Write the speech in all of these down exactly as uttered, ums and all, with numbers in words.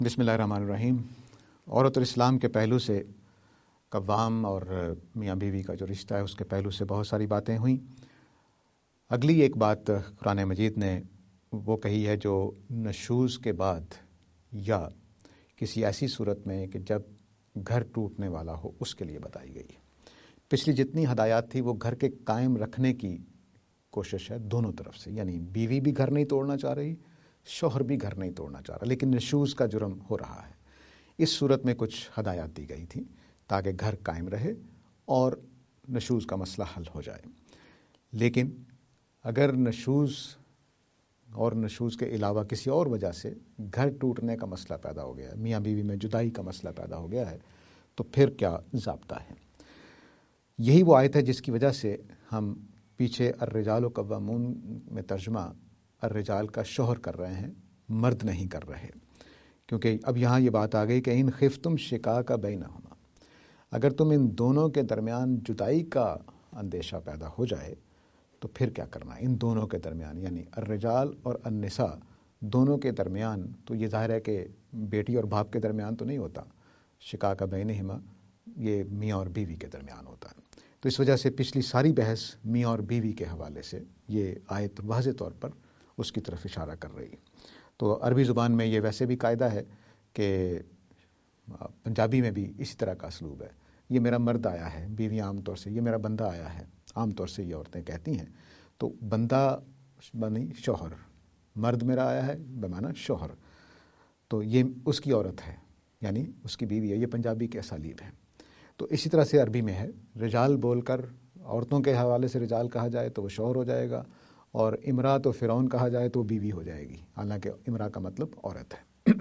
بسم اللہ الرحمن الرحیم۔ عورت اور اسلام کے پہلو سے قوام اور میاں بیوی کا جو رشتہ ہے اس کے پہلو سے بہت ساری باتیں ہوئیں۔ اگلی ایک بات قرآن مجید نے وہ کہی ہے جو نشوز کے بعد یا کسی ایسی صورت میں کہ جب گھر ٹوٹنے والا ہو اس کے لیے بتائی گئی ہے۔ پچھلی جتنی ہدایات تھی وہ گھر کے قائم رکھنے کی کوشش ہے دونوں طرف سے، یعنی بیوی بھی گھر نہیں توڑنا چاہ رہی، شوہر بھی گھر نہیں توڑنا چاہ رہا، لیکن نشوز کا جرم ہو رہا ہے۔ اس صورت میں کچھ ہدایات دی گئی تھیں تاکہ گھر قائم رہے اور نشوز کا مسئلہ حل ہو جائے۔ لیکن اگر نشوز اور نشوز کے علاوہ کسی اور وجہ سے گھر ٹوٹنے کا مسئلہ پیدا ہو گیا ہے، میاں بیوی میں جدائی کا مسئلہ پیدا ہو گیا ہے، تو پھر کیا ضابطہ ہے؟ یہی وہ آیت ہے جس کی وجہ سے ہم پیچھے الرجال قوامون میں ترجمہ الرجال کا شوہر کر رہے ہیں، مرد نہیں کر رہے، کیونکہ اب یہاں یہ بات آ گئی کہ ان خفتم شقاق بینہما، اگر تم ان دونوں کے درمیان جدائی کا اندیشہ پیدا ہو جائے تو پھر کیا کرنا ہے ان دونوں کے درمیان، یعنی الرجال اور النساء دونوں کے درمیان۔ تو یہ ظاہر ہے کہ بیٹی اور باپ کے درمیان تو نہیں ہوتا، شقاق بینہما یہ میاں اور بیوی کے درمیان ہوتا ہے۔ تو اس وجہ سے پچھلی ساری بحث میاں اور بیوی کے حوالے سے یہ آیت واضح طور پر اس کی طرف اشارہ کر رہی ہے۔ تو عربی زبان میں یہ ویسے بھی قاعدہ ہے کہ پنجابی میں بھی اسی طرح کا اسلوب ہے، یہ میرا مرد آیا ہے، بیوی عام طور سے یہ میرا بندہ آیا ہے، عام طور سے یہ عورتیں کہتی ہیں۔ تو بندہ بنی شوہر، مرد میرا آیا ہے بمعنی شوہر، تو یہ اس کی عورت ہے یعنی اس کی بیوی ہے۔ یہ پنجابی کے اسالیب ہیں۔ تو اسی طرح سے عربی میں ہے، رجال بول کر عورتوں کے حوالے سے رجال کہا جائے تو وہ شوہر ہو جائے گا، اور امراۃ و فرعون کہا جائے تو بیوی ہو جائے گی، حالانکہ امراء کا مطلب عورت ہے۔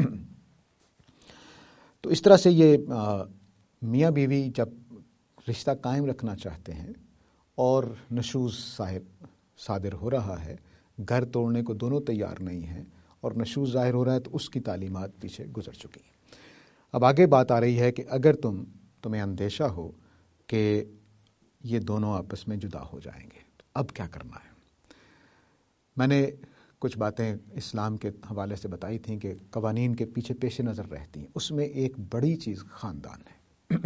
تو اس طرح سے یہ میاں بیوی جب رشتہ قائم رکھنا چاہتے ہیں اور نشوز صاحب صادر ہو رہا ہے، گھر توڑنے کو دونوں تیار نہیں ہیں اور نشوز ظاہر ہو رہا ہے، تو اس کی تعلیمات پیچھے گزر چکی ہیں۔ اب آگے بات آ رہی ہے کہ اگر تم تمہیں اندیشہ ہو کہ یہ دونوں آپس میں جدا ہو جائیں گے تو اب کیا کرنا ہے؟ میں نے کچھ باتیں اسلام کے حوالے سے بتائی تھیں کہ قوانین کے پیچھے پیش نظر رہتی ہیں، اس میں ایک بڑی چیز خاندان ہے۔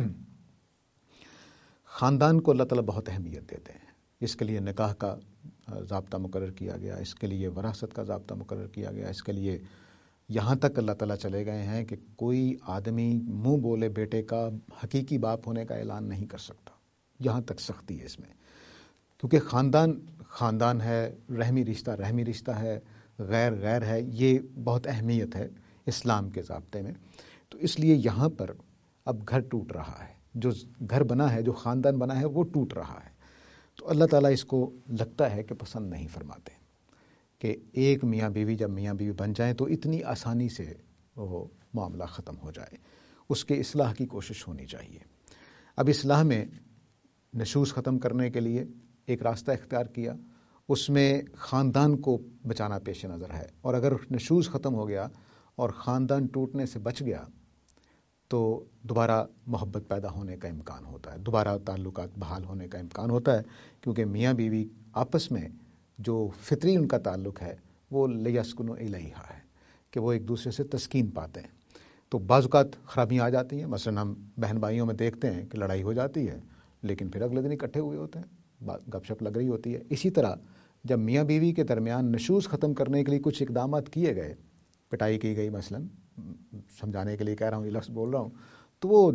خاندان کو اللہ تعالیٰ بہت اہمیت دیتے ہیں، اس کے لیے نکاح کا ضابطہ مقرر کیا گیا، اس کے لیے وراثت کا ضابطہ مقرر کیا گیا، اس کے لیے یہاں تک اللہ تعالیٰ چلے گئے ہیں کہ کوئی آدمی منہ بولے بیٹے کا حقیقی باپ ہونے کا اعلان نہیں کر سکتا، یہاں تک سختی ہے اس میں، کیونکہ خاندان خاندان ہے، رحمی رشتہ رحمی رشتہ ہے، غیر غیر ہے، یہ بہت اہمیت ہے اسلام کے ضابطے میں۔ تو اس لیے یہاں پر اب گھر ٹوٹ رہا ہے، جو گھر بنا ہے، جو خاندان بنا ہے، وہ ٹوٹ رہا ہے۔ تو اللہ تعالیٰ اس کو لگتا ہے کہ پسند نہیں فرماتے کہ ایک میاں بیوی جب میاں بیوی بن جائیں تو اتنی آسانی سے وہ معاملہ ختم ہو جائے، اس کے اصلاح کی کوشش ہونی چاہیے۔ اب اصلاح میں نشوز ختم کرنے کے لیے ایک راستہ اختیار کیا، اس میں خاندان کو بچانا پیش نظر ہے، اور اگر نشوز ختم ہو گیا اور خاندان ٹوٹنے سے بچ گیا تو دوبارہ محبت پیدا ہونے کا امکان ہوتا ہے، دوبارہ تعلقات بحال ہونے کا امکان ہوتا ہے، کیونکہ میاں بیوی آپس میں جو فطری ان کا تعلق ہے وہ لیسکنو الیہا ہے کہ وہ ایک دوسرے سے تسکین پاتے ہیں۔ تو بعض اوقات خرابیاں آ جاتی ہیں، مثلا ہم بہن بھائیوں میں دیکھتے ہیں کہ لڑائی ہو جاتی ہے لیکن پھر اگلے دن اکٹھے ہوئے ہوتے ہیں، گپ شپ لگ رہی ہوتی ہے۔ اسی طرح جب میاں بیوی کے درمیان نشوز ختم کرنے کے لیے کچھ اقدامات کیے گئے، پٹائی کی گئی، مثلا سمجھانے کے لیے کہہ رہا ہوں، یہ لفظ بول رہا ہوں، تو وہ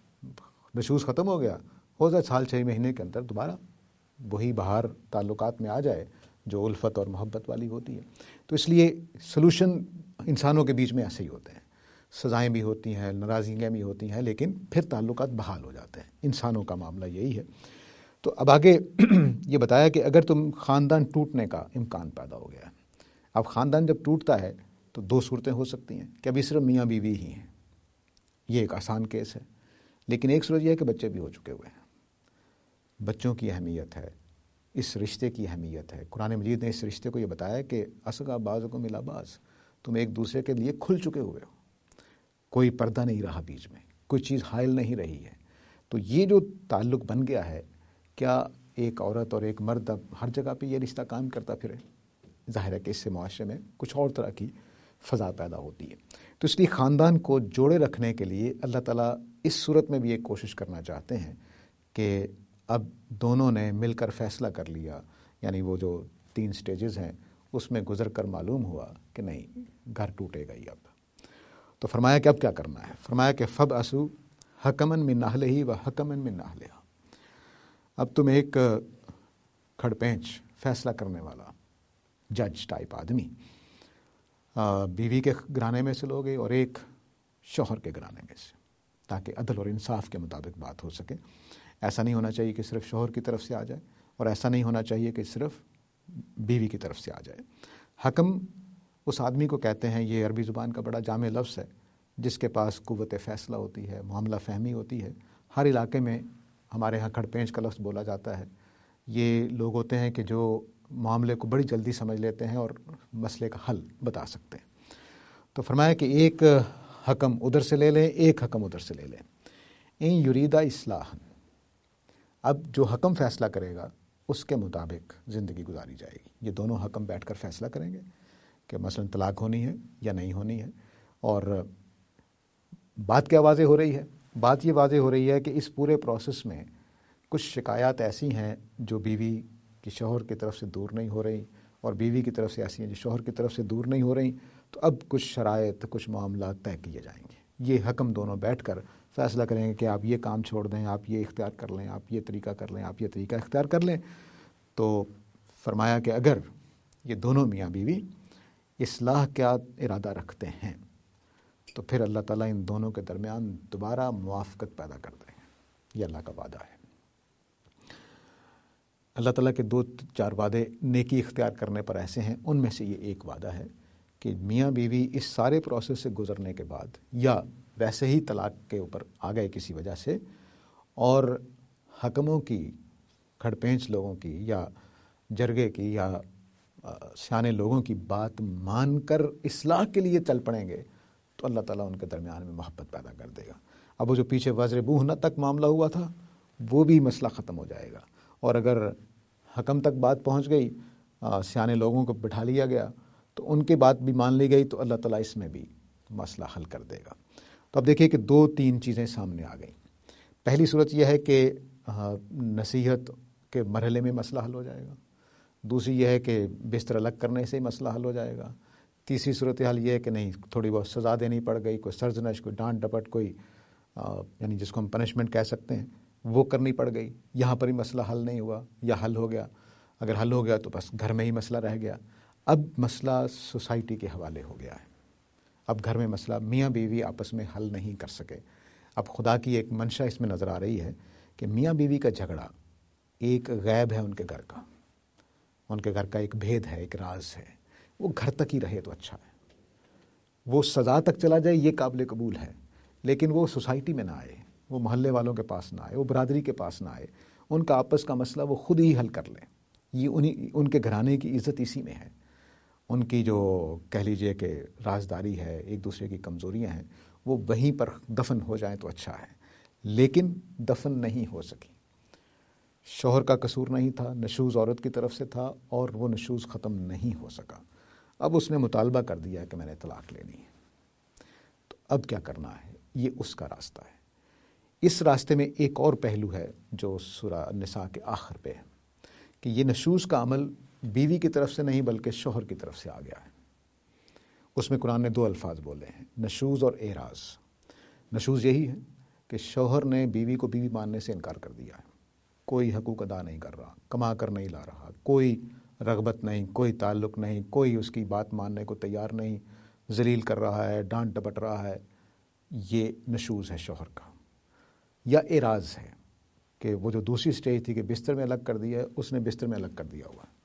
نشوز ختم ہو گیا، ہو جائے سال چھ مہینے کے اندر دوبارہ وہی بہار تعلقات میں آ جائے جو الفت اور محبت والی ہوتی ہے۔ تو اس لیے سلوشن انسانوں کے بیچ میں ایسے ہی ہوتے ہیں، سزائیں بھی ہوتی ہیں، ناراضگیاں بھی ہوتی ہیں، لیکن پھر تعلقات بحال ہو جاتے ہیں۔ انسانوں کا معاملہ یہی ہے۔ تو اب آگے یہ بتایا کہ اگر تم خاندان ٹوٹنے کا امکان پیدا ہو گیا ہے، اب خاندان جب ٹوٹتا ہے تو دو صورتیں ہو سکتی ہیں کہ ابھی صرف میاں بیوی ہی ہیں، یہ ایک آسان کیس ہے، لیکن ایک صورت یہ ہے کہ بچے بھی ہو چکے ہوئے ہیں۔ بچوں کی اہمیت ہے، اس رشتے کی اہمیت ہے۔ قرآن مجید نے اس رشتے کو یہ بتایا کہ اصغا بعضکم الی بعض، تم ایک دوسرے کے لیے کھل چکے ہوئے ہو، کوئی پردہ نہیں رہا بیچ میں، کوئی چیز حائل نہیں رہی ہے۔ تو یہ جو تعلق بن گیا ہے، کیا ایک عورت اور ایک مرد اب ہر جگہ پہ یہ رشتہ قائم کرتا پھرے؟ ظاہر ہے کہ اس سے معاشرے میں کچھ اور طرح کی فضا پیدا ہوتی ہے۔ تو اس لیے خاندان کو جوڑے رکھنے کے لیے اللہ تعالیٰ اس صورت میں بھی ایک کوشش کرنا چاہتے ہیں کہ اب دونوں نے مل کر فیصلہ کر لیا، یعنی وہ جو تین سٹیجز ہیں اس میں گزر کر معلوم ہوا کہ نہیں، گھر ٹوٹے گا ہی اب۔ تو فرمایا کہ اب کیا کرنا ہے؟ فرمایا کہ فب اسو حکمن من اہلہ و حکمن من اہلہا، اب تم ایک کھڑ پینچ فیصلہ کرنے والا جج ٹائپ آدمی بیوی کے گھرانے میں سے لوگے اور ایک شوہر کے گھرانے میں سے، تاکہ عدل اور انصاف کے مطابق بات ہو سکے۔ ایسا نہیں ہونا چاہیے کہ صرف شوہر کی طرف سے آ جائے، اور ایسا نہیں ہونا چاہیے کہ صرف بیوی کی طرف سے آ جائے۔ حکم اس آدمی کو کہتے ہیں، یہ عربی زبان کا بڑا جامع لفظ ہے، جس کے پاس قوت فیصلہ ہوتی ہے، معاملہ فہمی ہوتی ہے۔ ہر علاقے میں ہمارے ہاں کھڑ پینچ کا لفظ بولا جاتا ہے۔ یہ لوگ ہوتے ہیں کہ جو معاملے کو بڑی جلدی سمجھ لیتے ہیں اور مسئلے کا حل بتا سکتے ہیں۔ تو فرمایا کہ ایک حکم ادھر سے لے لیں، ایک حکم ادھر سے لے لیں۔ ان یریدا اصلاحا، اب جو حکم فیصلہ کرے گا اس کے مطابق زندگی گزاری جائے گی۔ یہ دونوں حکم بیٹھ کر فیصلہ کریں گے کہ مثلا طلاق ہونی ہے یا نہیں ہونی ہے۔ اور بات کیا واضح ہو رہی ہے؟ بات یہ واضح ہو رہی ہے کہ اس پورے پروسیس میں کچھ شکایات ایسی ہیں جو بیوی کی شوہر کی طرف سے دور نہیں ہو رہی، اور بیوی کی طرف سے ایسی ہیں جو شوہر کی طرف سے دور نہیں ہو رہی۔ تو اب کچھ شرائط، کچھ معاملات طے کیے جائیں گے۔ یہ حکم دونوں بیٹھ کر فیصلہ کریں گے کہ آپ یہ کام چھوڑ دیں، آپ یہ اختیار کر لیں، آپ یہ طریقہ کر لیں، آپ یہ طریقہ اختیار کر لیں۔ تو فرمایا کہ اگر یہ دونوں میاں بیوی اصلاح کا ارادہ رکھتے ہیں تو پھر اللہ تعالیٰ ان دونوں کے درمیان دوبارہ موافقت پیدا کر دیں گے۔ یہ اللہ کا وعدہ ہے۔ اللہ تعالیٰ کے دو چار وعدے نیکی اختیار کرنے پر ایسے ہیں، ان میں سے یہ ایک وعدہ ہے کہ میاں بیوی اس سارے پروسیس سے گزرنے کے بعد یا ویسے ہی طلاق کے اوپر آ گئے کسی وجہ سے، اور حکموں کی، کھڑ پینچ لوگوں کی یا جرگے کی یا سیانے لوگوں کی بات مان کر اصلاح کے لیے چل پڑیں گے تو اللہ تعالیٰ ان کے درمیان میں محبت پیدا کر دے گا۔ اب وہ جو پیچھے وضربوہ نہ تک معاملہ ہوا تھا وہ بھی مسئلہ ختم ہو جائے گا، اور اگر حکم تک بات پہنچ گئی، سیانے لوگوں کو بٹھا لیا گیا تو ان کی بات بھی مان لی گئی تو اللہ تعالیٰ اس میں بھی مسئلہ حل کر دے گا۔ تو اب دیکھیے کہ دو تین چیزیں سامنے آ گئیں۔ پہلی صورت یہ ہے کہ نصیحت کے مرحلے میں مسئلہ حل ہو جائے گا، دوسری یہ ہے کہ بستر الگ کرنے سے مسئلہ حل ہو جائے گا، تیسری صورتحال یہ ہے کہ نہیں، تھوڑی بہت سزا دینی پڑ گئی، کوئی سرزنش، کوئی ڈانٹ ڈپٹ، کوئی یعنی جس کو ہم پنشمنٹ کہہ سکتے ہیں وہ کرنی پڑ گئی۔ یہاں پر ہی مسئلہ حل نہیں ہوا یا حل ہو گیا، اگر حل ہو گیا تو بس گھر میں ہی مسئلہ رہ گیا۔ اب مسئلہ سوسائٹی کے حوالے ہو گیا ہے۔ اب گھر میں مسئلہ میاں بیوی آپس میں حل نہیں کر سکے۔ اب خدا کی ایک منشا اس میں نظر آ رہی ہے کہ میاں بیوی کا جھگڑا ایک غیب ہے ان کے گھر کا، ان کے گھر کا ایک بھید ہے، ایک راز ہے، وہ گھر تک ہی رہے تو اچھا ہے۔ وہ سزا تک چلا جائے یہ قابل قبول ہے، لیکن وہ سوسائٹی میں نہ آئے، وہ محلے والوں کے پاس نہ آئے، وہ برادری کے پاس نہ آئے۔ ان کا آپس کا مسئلہ وہ خود ہی حل کر لیں۔ یہ انہی ان کے گھرانے کی عزت اسی میں ہے۔ ان کی جو کہہ لیجئے کہ رازداری ہے، ایک دوسرے کی کمزوریاں ہیں، وہ وہیں پر دفن ہو جائیں تو اچھا ہے، لیکن دفن نہیں ہو سکی۔ شوہر کا قصور نہیں تھا، نشوز عورت کی طرف سے تھا، اور وہ نشوز ختم نہیں ہو سکا۔ اب اس نے مطالبہ کر دیا کہ میں نے طلاق لینی ہے۔ تو اب کیا کرنا ہے؟ یہ اس کا راستہ ہے۔ اس راستے میں ایک اور پہلو ہے جو سورہ النساء کے آخر پہ ہے کہ یہ نشوز کا عمل بیوی کی طرف سے نہیں بلکہ شوہر کی طرف سے آ گیا ہے۔ اس میں قرآن نے دو الفاظ بولے ہیں، نشوز اور اعراض۔ نشوز یہی ہے کہ شوہر نے بیوی کو بیوی ماننے سے انکار کر دیا ہے، کوئی حقوق ادا نہیں کر رہا، کما کر نہیں لا رہا، کوئی رغبت نہیں، کوئی تعلق نہیں، کوئی اس کی بات ماننے کو تیار نہیں، ذلیل کر رہا ہے، ڈانٹ ڈپٹ رہا ہے۔ یہ نشوز ہے شوہر کا۔ یا اعراض ہے کہ وہ جو دوسری سٹیج تھی کہ بستر میں الگ کر دیا ہے، اس نے بستر میں الگ کر دیا ہوا ہے،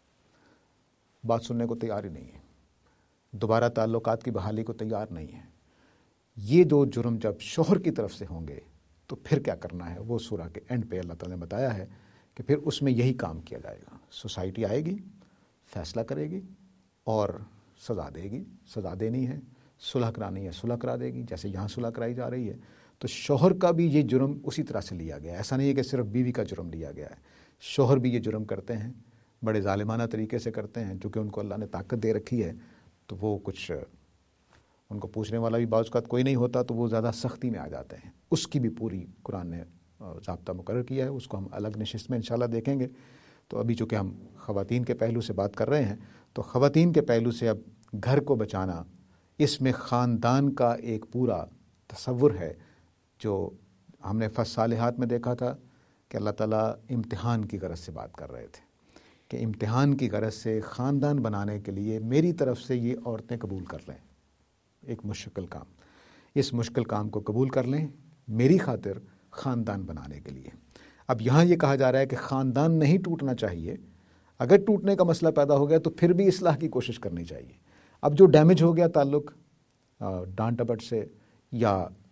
بات سننے کو تیار ہی نہیں ہے، دوبارہ تعلقات کی بحالی کو تیار نہیں ہے۔ یہ دو جرم جب شوہر کی طرف سے ہوں گے تو پھر کیا کرنا ہے؟ وہ سورہ کے اینڈ پہ اللہ تعالیٰ نے بتایا ہے کہ پھر اس میں یہی کام کیا جائے گا۔ سوسائٹی آئے گی، فیصلہ کرے گی اور سزا دے گی، سزا دینی ہے، صلح کرانی ہے، صلح کرا دے گی، جیسے یہاں صلح کرائی جا رہی ہے۔ تو شوہر کا بھی یہ جرم اسی طرح سے لیا گیا ہے۔ ایسا نہیں ہے کہ صرف بیوی کا جرم لیا گیا ہے، شوہر بھی یہ جرم کرتے ہیں، بڑے ظالمانہ طریقے سے کرتے ہیں، چونکہ ان کو اللہ نے طاقت دے رکھی ہے تو وہ کچھ ان کو پوچھنے والا بھی بعض اوقات کوئی نہیں ہوتا تو وہ زیادہ سختی میں آ جاتے ہیں. اس کی بھی پوری قرآن نے ضابطہ مقرر کیا ہے. اس کو ہم الگ نشست میں انشاءاللہ دیکھیں گے. تو ابھی چونکہ ہم خواتین کے پہلو سے بات کر رہے ہیں تو خواتین کے پہلو سے اب گھر کو بچانا، اس میں خاندان کا ایک پورا تصور ہے جو ہم نے فصالحات میں دیکھا تھا کہ اللہ تعالیٰ امتحان کی غرض سے بات کر رہے تھے کہ امتحان کی غرض سے خاندان بنانے کے لیے میری طرف سے یہ عورتیں قبول کر لیں ایک مشکل کام، اس مشکل کام کو قبول کر لیں میری خاطر خاندان بنانے کے لیے. اب یہاں یہ کہا جا رہا ہے کہ خاندان نہیں ٹوٹنا چاہیے، اگر ٹوٹنے کا مسئلہ پیدا ہو گیا تو پھر بھی اصلاح کی کوشش کرنی چاہیے. اب جو ڈیمیج ہو گیا تعلق ڈانٹ ڈپٹ سے یا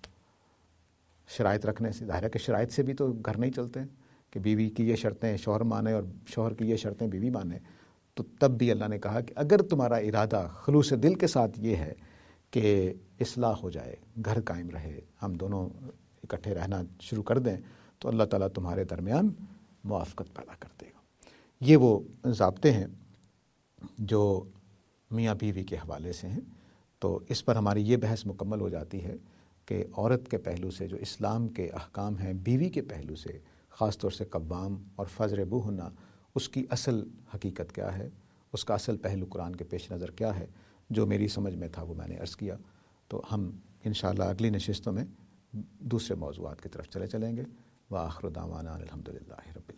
شرائط رکھنے سے، ظاہر ہے کہ شرائط سے بھی تو گھر نہیں چلتے ہیں کہ بیوی کی یہ شرطیں شوہر مانے اور شوہر کی یہ شرطیں بیوی مانے. تو تب بھی اللہ نے کہا کہ اگر تمہارا ارادہ خلوص دل کے ساتھ یہ ہے کہ اصلاح ہو جائے، گھر قائم رہے، ہم دونوں اکٹھے رہنا شروع کر دیں، تو اللہ تعالیٰ تمہارے درمیان موافقت پیدا کر دے گا. یہ وہ ضابطے ہیں جو میاں بیوی کے حوالے سے ہیں. تو اس پر ہماری یہ بحث مکمل ہو جاتی ہے کہ عورت کے پہلو سے جو اسلام کے احکام ہیں، بیوی کے پہلو سے خاص طور سے قوام اور فضربوہن، اس کی اصل حقیقت کیا ہے، اس کا اصل پہلو قرآن کے پیش نظر کیا ہے. جو میری سمجھ میں تھا وہ میں نے عرض کیا. تو ہم انشاءاللہ اگلی نشستوں میں دوسرے موضوعات کی طرف چلے چلیں گے. وآخر دعوانا الحمدللہ رب